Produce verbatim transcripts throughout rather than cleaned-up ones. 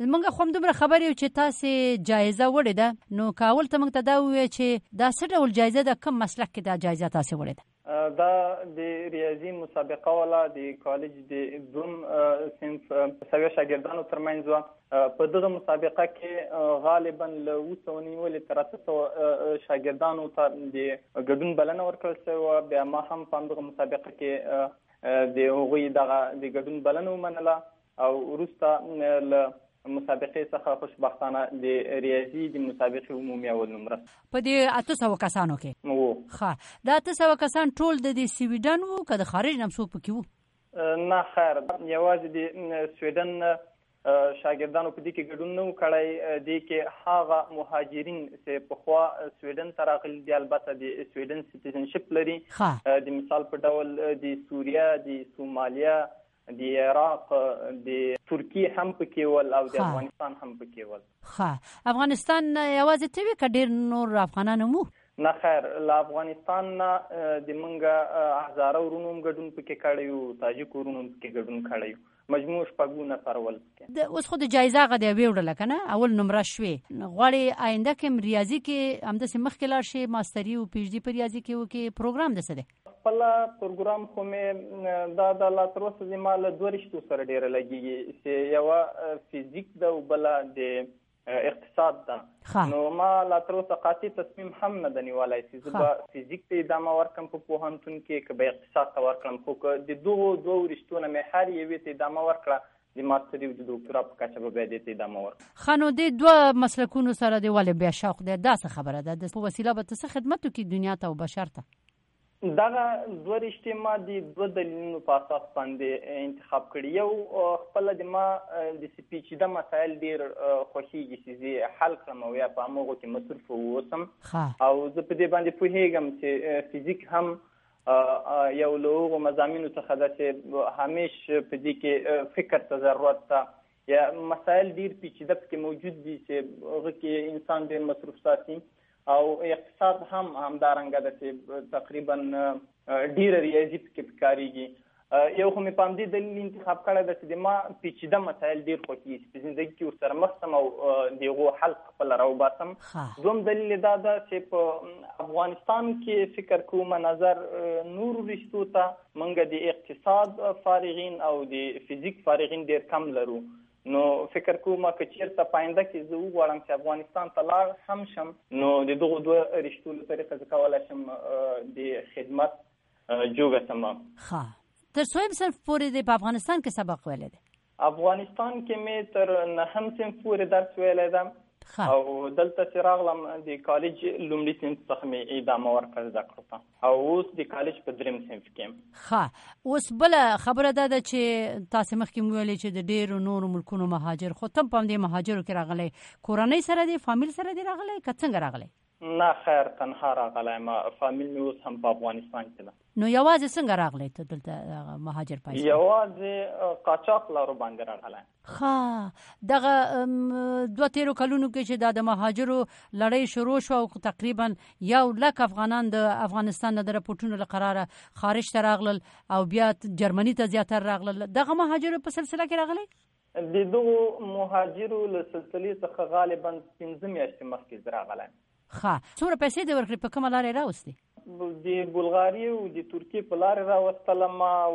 موږ خو دومره خبر یو چې تاسې جایزه وړې ده، نو کاول ته موږ ته دا ووایه چې دا څه ډول جایزه ده، کوم مسلک کې دا جایزه تاسې وړې ده؟ دا د ریاضي مسابقه والا د کالج د دوم صنف سوي شاګردانو ترمنځ وه. په دغه مسابقه کې غالبا له اوه سوه نیولې تر اته سوه شاګردانو ته د ګډون بلنه ورکړل شوې وه. بیا ما هم په همدغه مسابقه کې د هغوی دغه د ګډون بلنه ومنله او وروسته له مسابقې څخه خوشبختانه د ریاضي د مسابقې عمومي اول نمره په دې اته سوه کسانو کې وو. ښه، دا اته سوه کسان ټول د سویډن وو که د خارج نه هم څوک پکې وو؟ نه خیر، یوازې د سویډن شاګردانو په دې کې ګډون نه و کړی. دې کې هغه مهاجرین چې پخوا سویډن ته راغلي دي، البته د سویډن سټیزنشپ لري. د مثال په ډول د سوریه، د سومالیا، د عراق، د ترکیه هم پکې ول او د افغانستان هم پکې ول. ښه، افغانستان یوازې ته وې که ډېر نور افغانان هم وو؟ نه خیر، له افغانستان نه د موږ هزاره ورونو هم ګډون پکې کړی وو، تاجک ورونو هم پکې ګډون کړی وو. مجموع شپږ نفر ول پکې. اوس خو د جایزه هغه دی ویوړله که نه، اول نمره شوې، غواړې آینده کې ریاضي کې همداسې مخکې لاړ شې، ماستري او پي ایچ ډي په ریاضي کې وکړې، پروګرام دې څه دی؟ خپله پروګرام خو مې دا د لا تر اوسه زما له دوه رشتو سره ډېره لګېږي، چې یوه فزیک ده او بله د اقتصاد ده. نو ما لا تر اوسه قاطع تصمیم هم نه ده نیولی چې زه به فزیک ته ادامه ورکړم په پوهنتون کې که به اقتصاد ته ورکړم. خو که د دغو دوو رشتو نه مې هر یوې ته ادامه ورکړه، د ماستري او د ډاکټرا په کچه به بیا دې ته ادامه ورکړم. ښه، نو دې دوه مسلکونو سره دې ولې بیا شوق دی؟ دا څه خبره ده؟ په وسیله به ته څه خدمت وکړي دنیا ته او بشر ته؟ دغه دوه رشتې ما د دوه دلیلونو په اساس باندې انتخاب کړي. یو خپله د ما د پیچیده مسایل ډېر خوښېږي چې زه حل کړم او یا په هماغو کې مصروف واوسم، او زه په دې باندې پوهېږم چې فزیک هم یو له هغو مضامینو څخه ده چې همیش په دې کې فکر ته ضرورت ده، یا مسایل ډېر پیچیده پکې موجود دي چې هغه کې انسان ډېر مصروف ساتي. او اقتصاد هم همدارنګه ده چې تقریبا ډېره ریاضي پکې پکارېږي. یو خو مې په همدې دلیل انتخاب کړی ده چې د ما پیچیده مسایل ډېر خوښېږي چې په زندګي کې ورسره مخ شم او د هغو حل خپله راوباسم. دوم دلیل یې دا ده چې په افغانستان کې فکر کوم نظر نورو رشتو ته موږ د اقتصاد فارغین او د فزیک فارغین ډېر کم لرو. نو فکر کوم که چیرته په آینده کې زه وغواړم چې افغانستان ته لاړ هم شم، نو د دغو دوه رشتو له طریقه زه کولی شم د خدمت جوګه شم. ښه، تر څویم صنف پورې دې په افغانستان کې سبق ویلی دی؟ افغانستان کې مې تر نهم صنف پورې درس ویلی ده، او دلته چې راغلم د کالج لومړي صنف څخه مې ادامه ورکړه زده کړو ته، او اوس د کالج په دریم صنف کې یم. ښه، اوس بله خبره دا ده چې تاسې مخکې مو ویلې چې د ډېرو نورو ملکونو مهاجر، خو ته په همدې مهاجرو کې راغلی، کورنۍ سره دی، فامیل سره دی راغلی که څنګه راغلی؟ نه خیر، تنها راغلی یم. فامیل مې اوس هم په افغانستان کې ده. نو یوازې څنګه راغلی ته دلته مهاجر پیسې؟ یوازې قاچاق لارو باندې راغلی. ښه، دغه دوه تیرو کلونو کې چې دا د مهاجرو لړۍ شروع شوه او تقریبا یو لک افغانان د افغانستان نه د رپورټونو له قراره خارج ته راغلل او بیا جرمني ته زیاتر راغلل، دغه مهاجرو په سلسله کې راغلی؟ د دغو مهاجرو له سلسلې څخه غالبا پنځه میاشتې مخکې زه راغلی. ښه، څومره پیسې دې ورکړې؟ په کومه لارې راوستې؟ د بلغاري او د ترکیې په لارې راوستلم، او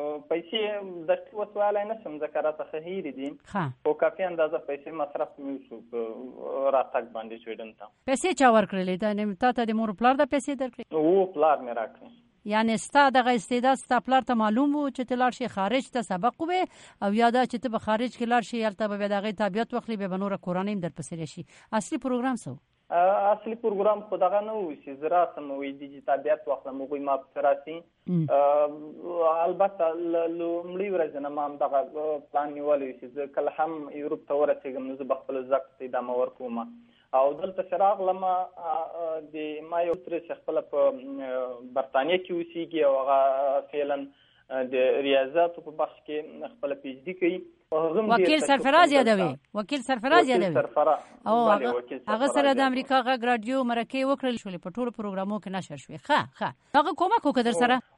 پیسې دقیق وسویلی نه شم ځکه راڅخه هېرې دي، خو کافي اندازه پیسې مصرف مې وشو په راتګ باندې سویډن ته. پیسې چا ورکړلې؟ دا تا ته د مور پلار دا پیسې درکړې؟ و، پلار مې راکړې. یعنی ستا دغه استعداد ستا پلار ته معلوم و چې ته لاړ شې خارج ته سبق ووایې، او یا دا چې ته به خارج کې لاړ شې هلته به بیا د هغې تابعیت واخلي، بیا به نوره کورنۍ هم درپسې راشي. اصلي پروګرام څه و؟ اصلي پروګرام خو دغه نه و چې زه راسم وایي دي چې تابعیت واخلم، هغوی ما پسې راسي. البته له لومړۍ ورځې نه ما همدغه پلان نیولی چې زه کله هم یوروپ ته ورسېږم نو زه به خپلو زده کړو ته ادامه ورکوم. او دلته چې راغلم د ما یو تره چې خپله په برطانیه کې اوسېږي او هغه فعلا د ریاضیاتو په بخش کې خپله پی ایچ ډي کوي. وکیل سرفراز یادوي، وکیل سرفراز یادوي، او هغه سره د امریکا غږ راډیو مرکې وکړل شولې، په ټولو پروګرامو کې نشر شوې. ښه ښه، هغه کومک وکړه در سره؟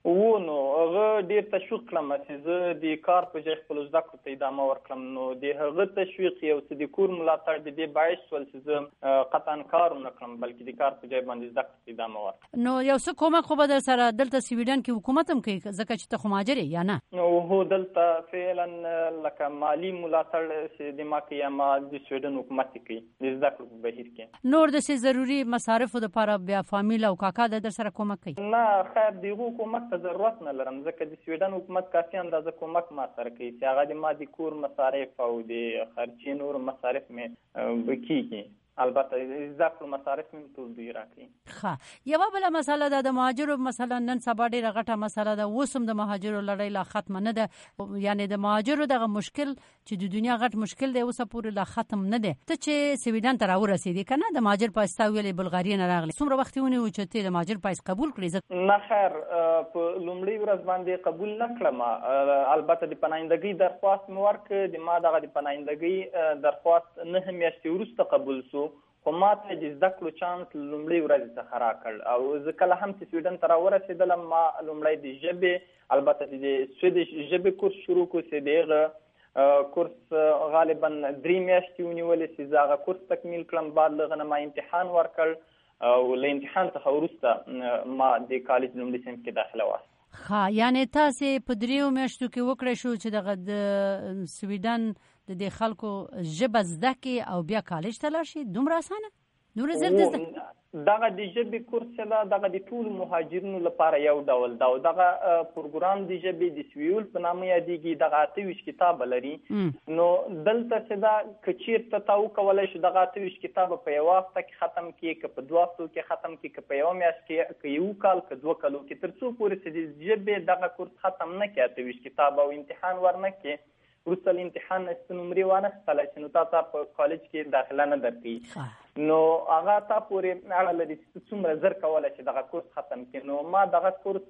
و نو هغه ډیر تشویق کړم چې زه د کار په ځای خپل زده کړو ته ادامه ورکړم. نو د هغه تشویق یو څه د کور ملاتړ د دې باعث شول چې زه قطعا کار ونه کړم بلکې د کار په ځای باندې زده کړو ته ادامه ورکړم. نو یو څه کومک خو به در سره دلته سویډن کې حکومت هم کوي ځکه چې ته خو مهاجر یې یا نه؟ نو هو دلته فعلا لکه مالی ملاتړ چې د ما کوي ما د سویډن حکومت کوي د زده کړو په بهیر کې. نور د څه ضروري مصارفو لپاره بیا فامیل او کاکا در سره کومک کوي؟ نه خیر دغه حکومت ته ضرورت نه لرم ځکه د سویډن حکومت کافي اندازه کومک ما سره کوي چې هغه د ما د کور مصارف او د خرچې نور مصارف مې کیږي. البته زده کړو مصارف مې ټول دوی راکړي. ښه یوه بله مسله ده د مهاجرو مثلا نن سبا ډېره غټه مسله ده اوس هم د مهاجرو لړۍ لا ختمه نه ده یعنې د مهاجرو دغه مشکل چې د دنیا غټ مشکل دی اوسه پورې لا ختم نه دی. ته چې سویډن ته راورسېدې که نه د مهاجر پایس تا ویلې بلغاریې نه راغلې څومره وخت یې ونیو چې ته د مهاجر پایس قبول کړې؟ نه خیر په لومړۍ ورځ باندې قبول نه کړم. البته د پناهندګۍ درخواست مې ورکړ. د ما دغه د پناهندګۍ درخواست نهه میاشتې وروسته قبول سو خو ما ته د زده کړو چانس لومړۍ ورځې څخه راکړ او زه کله هم چې سویډن ته راورسېدلم ما لومړی د ژبې البته د سویډش ژبې کورس شروع کړو چې د هغه کورس غالبا درې میاشتې ونیولې چې زه هغه کورس تکمیل کړم. بعد له هغه نه ما امتحان ورکړ او له امتحان څخه وروسته ما د کالج لومړي صنف کې داخله واخیسته. ښه یعنې تاسې په دریو میاشتو کې وکړی شو چې دغه د سویډن د دې خلکو ژبه زده کړي او بیا کالج ته لاړ شي؟ دومره اسانه دومره زر د زده؟ دغه د ژبې کورس چې دغه د ټولو مهاجرینو لپاره یو ډول دا دغه پروګرام د ژبې د سویول په نامه یادېږي. دغه اته ویشت کتابه لري. نو دلته چې دا که چېرته تا وکولی شو دغه اته ویشت کتابه په یوه هفته کې ختم کړي که په دوه هفتو کې ختم کړي که په یوه میاشت کې که یو کال که دوه کالو کې تر څو پورې چې د ژبې دغه کورس ختم نه کړي اته ویشت کتابه او امتحان ورنه کړي وروسته له امتحان نه چې نمرې وانخیستلی چې نو تا ته په کالج کې داخله نه درکوي. نو هغه تا پورې اړه لري چې څومره زر کولی چې دغه کورس ختم کړي. نو ما دغه کورس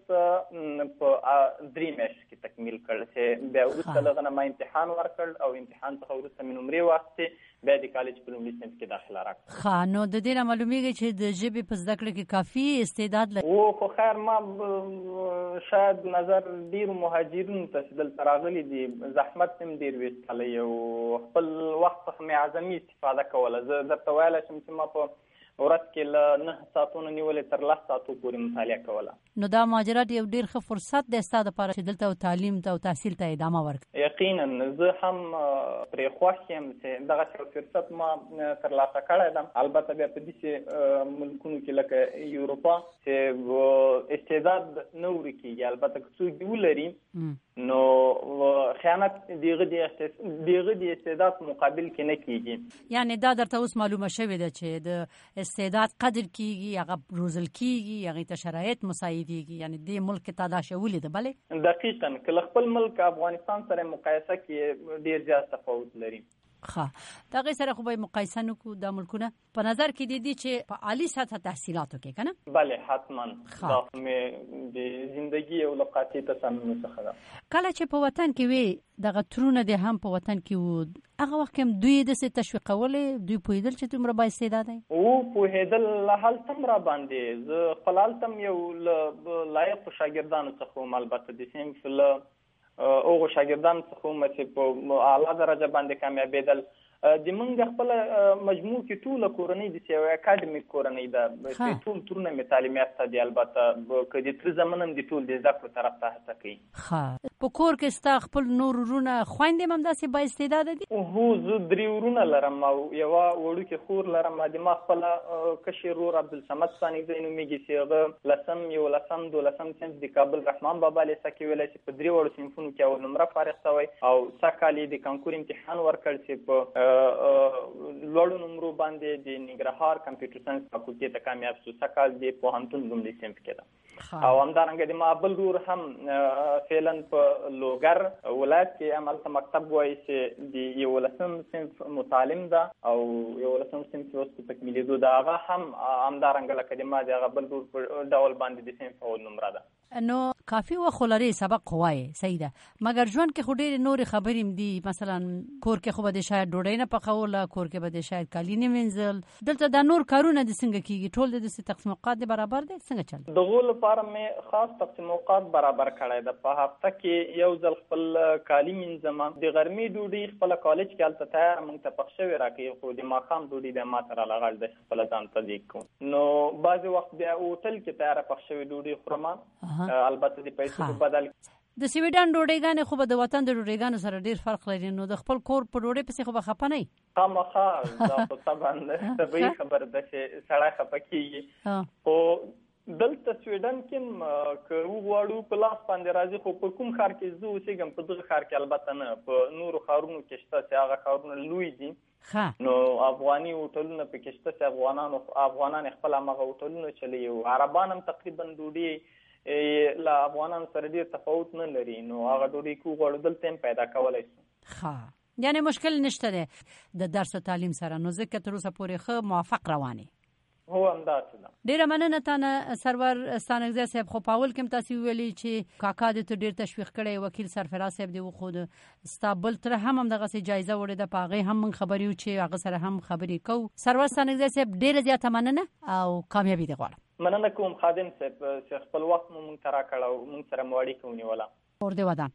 په درې میاشتو کې تکمیل کړ چې بیا وروسته له هغه نه ما امتحان ورکړ او امتحان څخه وروسته مې نمرې واخیستې بیا د کالج په لومړي صنف کې داخله راکړه. ښه نو د دې نه معلومیږي چې د ژبې په زده کړه کې کافي استعداد لري. او خو خیر ما شاید نظر ډېرو مهاجرینو ته چې دلته راغلي دي زحمت هم ډېر ویستلی او خپل وخت څخه مې اعظمي استفاده کوله. زه درته ویلی شم چې ما په ورځ کې له نه ساعتونو نیولې تر لس ساعتو پورې مطالعه کوله. نو دا مهاجرت یو ډېر ښه فرصت دی ستا دپاره چې دلته تعلیم ته او تحصیل ته ادامه ورکړي. یقینا زه هم پرې خوښ یم چې دغسې یو فرصت ما ترلاسه کړی ده. البته بیا په داسې ملکونو کې لکه یوروپا چې استعداد نه ورکېږي. البته که څوک دې ولري نو خیانت دغه د استعداد مقابل کې نه کېږي. یعنې دا درته اوس معلومه شوې ده چې د استعداد قدر کېږي هغه روزل کېږي هغې ته شرایط مساعدېږي. یعنې دې ملک کې تا دا شی ولیده؟ بلې دقیقا که له خپل ملک افغانستان سره مقایسه کې ډېر زیات تفاوت لري. ښه د هغې سره خو به یې مقایسه نه کړو دا ملکونه. په نظر کې دې دي چې په عالي سطح تحصیلاتو کې که نه؟ بله حتما دا خو مې د زندګي او له قاطع تصمیمونو څخه ده. کله چې په وطن کې وې دغه ترونه دې هم په وطن کې وو هغه وخت کې هم دوی داسې تشویقولې دوی پوهېدل چې دومره بااستعداده یې؟ او پوهېدل هلته هم را باندې زه خپل هلته هم یو له لایقو شاګردانو څخه وم. البته د صنف له هغو شاګردانو څخه وم چې په اعلی درجه باندې کامیابېدل. د موږ خپله مجموع کې ټوله کورنۍ د یو اکاډمیک کورنۍ ده. ټول ترونه مې تعلیمیافته دي. البته که د تره زامن هم دي ټول د زده کړو طرف ته هڅه کوي. ښه په کور کې ستا خپل نور ورونه خویندې هم همداسې بااستعداده دي؟ هو زه درې ورونه لرم او یوه وړوکې خور لرم. د ما خپله کشر ورور عبدالصمد ثانیزی نومېږي چې هغه لسم یولسم دولسم صنف د کابل رحمان بابا لیسه کې ویلی چې په درې واړو صنفونو کې اول نمره فارغ شوی او سږ کال یې د کانکور امتحان ورکړ چې په لوړو نمرو باندې د ننګرهار کمپیوټر ساینس فاکولټي ته کامیاب شو. سږ کال د پوهنتون لومړي صنف کې ده. او همدارنګه د ما بل ورور هم فعلا په لوګر ولایت کې همالته مکتب وایي چې د یولسم صنف متعلم ده او یولسم صنف اوس په تکمیلېدو ده. هغه هم همدارنګه لکه د ما د هغه بل ورور په ډول باندې د صنف اول نمره ده. نو کافي وخت خو لرې سبق خو وایې صحیح ده مګر ژوند کې خو ډېرې نورې خبرې هم دي. مثلا کور کې خو به دې شاید ډوډۍ نه پخوله کور کې به دې شاید کالي نه وینځل. دلته دا نور کارونه دې څنګه کېږي؟ ټول د داسې تقسیم اوقات دې برابر دی څنګه چل؟ د هغو لپاره لپاره مې خاص تقسیم اوقات برابر کړی ده. په هفته کې یو ځل خپل کالي مینځم. د غرمې ډوډۍ خپله کالج کې هلته تیاره موږ ته پخ شوې راکوي، خو د ماښام ډوډۍ بیا ما ته راله غږ ده خپله ځان ته دیګ کوم. نو بعضې وخت بیا هوټل کې تیاره پخ شوې ډوډۍ خورم، البته د پیسو په بدل. د سویډن ډوډۍ خو به د وطن د ډوډۍ سره ډیر فرق لري، نو د خپل کور په ډوډۍ پسې خو به خفه نه یې؟ خامخا دا خو طبعا طبیعي خبره ده چې سړی خفه کېږي. خو دلته سویډن کې که وغواړو په لاس باندې راځي، خو په کوم ښار کې زه اوسېږم په دغه ښار کې البته نه، په نورو ښارونو کې شته چې هغه ښارونه لوی دي. نو افغاني هوټلونه پکې شته چې افغانانو افغانان خپل همغه هوټلونه چلوي، او عربان هم تقریبا ډوډۍ له افغانانو سره ډېر تفاوت نه لري، نو هغه ډوډۍ که وغواړو دلته هم پیدا کولی شو. ښه، یعنې مشکل نشته دی د درس او تعلیم سره، نو ځکه تر اوسه پورې ښه موافق روانې؟ هو همداسې ده. ډېره مننه تانه سرور ستانکزی صاحب. خو په اول کې هم تاسې وویلي چې کاکا دې ته ډېر تشویق کړی، وکیل سرفراز صاحب دې وښود، ستا بل تره هم همدغسې جایزه وړې ده، په هغې هم موږ خبرې یو چې هغه سره هم خبرې کوو. سرور ستانکزی صاحب ډېره زیاته مننه او کامیابي دې غواړم. مننه کوم خادم صاحب چې خپل وخت مو موږ ته راکړ او موږ سره مو اړیکه ونیوله. اور دې ودان.